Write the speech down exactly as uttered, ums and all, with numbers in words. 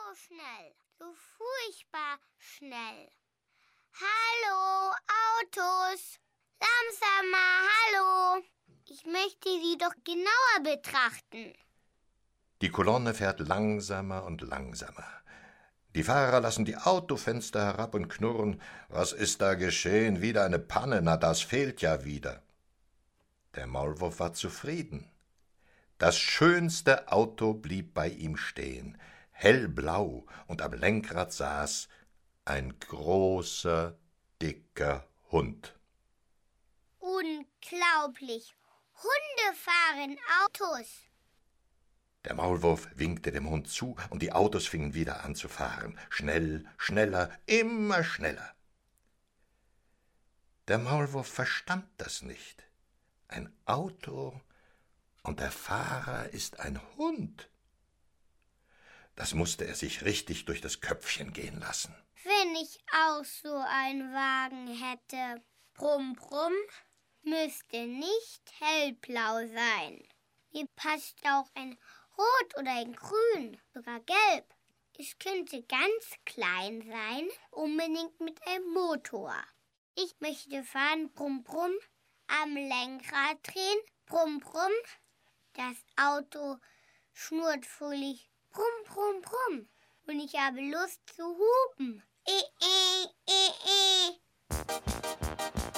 so schnell, so furchtbar schnell. Hallo, Autos, langsamer, hallo. Ich möchte Sie doch genauer betrachten. Die Kolonne fährt langsamer und langsamer. Die Fahrer lassen die Autofenster herab und knurren. Was ist da geschehen? Wieder eine Panne, na das fehlt ja wieder. Der Maulwurf war zufrieden. Das schönste Auto blieb bei ihm stehen, hellblau, und am Lenkrad saß ein großer, dicker Hund. Unglaublich! Hunde fahren Autos! Der Maulwurf winkte dem Hund zu, und die Autos fingen wieder an zu fahren. Schnell, schneller, immer schneller. Der Maulwurf verstand das nicht. Ein Auto und der Fahrer ist ein Hund. Das musste er sich richtig durch das Köpfchen gehen lassen. Wenn ich auch so einen Wagen hätte. Brumm, brumm, müsste nicht hellblau sein. Mir passt auch ein Rot oder ein Grün, sogar Gelb. Es könnte ganz klein sein, unbedingt mit einem Motor. Ich möchte fahren, brumm, brumm, am Lenkrad drehen, brumm, brumm. Das Auto schnurrt fröhlich, brumm, brumm, brumm. Und ich habe Lust zu hupen. Eh, eh, eh, eh.